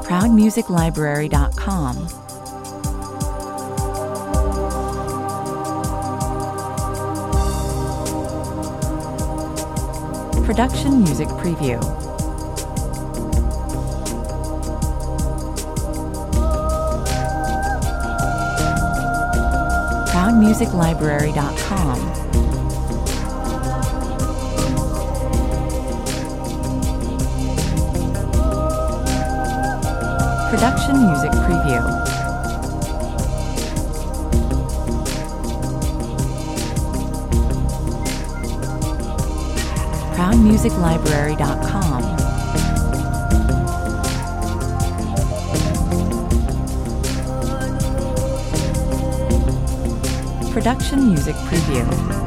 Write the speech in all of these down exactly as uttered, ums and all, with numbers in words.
proud music library dot com. Production Music Preview. proud music library dot com. Production Music Preview. proud music library dot com. Production Music Preview.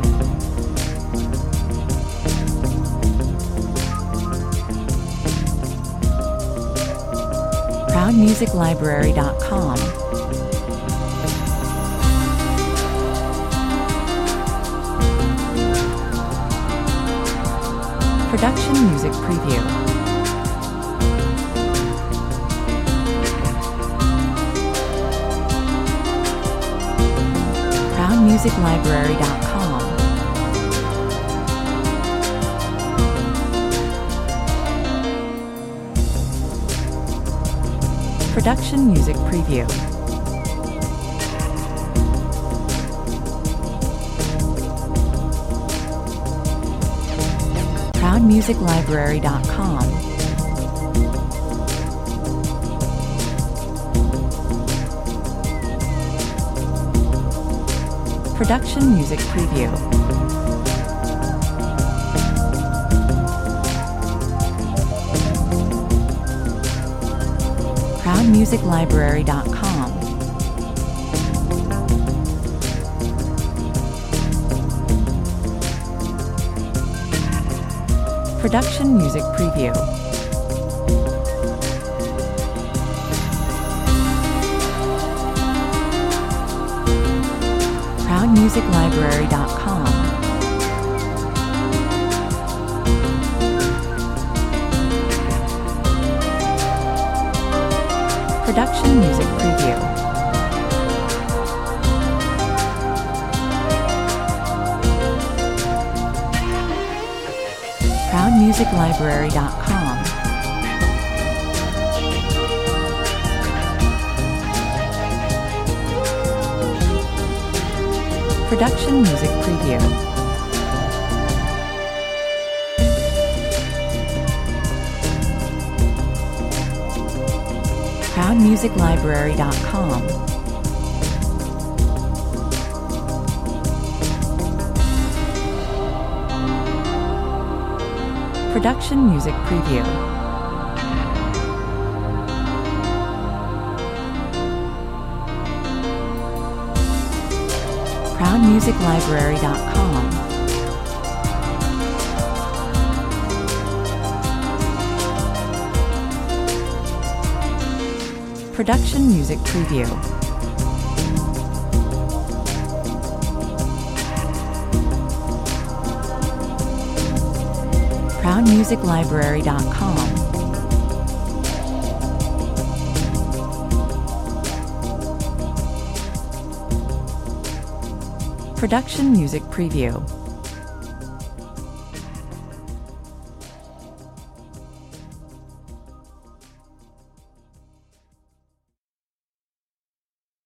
proud music library dot com. Production Music Preview. proud music library dot com. Production Music Preview. proud music library dot com. Production Music Preview. proud music library dot com. Production Music Preview. proud music library dot com. Production Music Preview. proud music library dot com. Production Music Preview. proud music library dot com. Production Music Preview. proud music library dot com. Production Music Preview. proud music library dot com. Production Music Preview.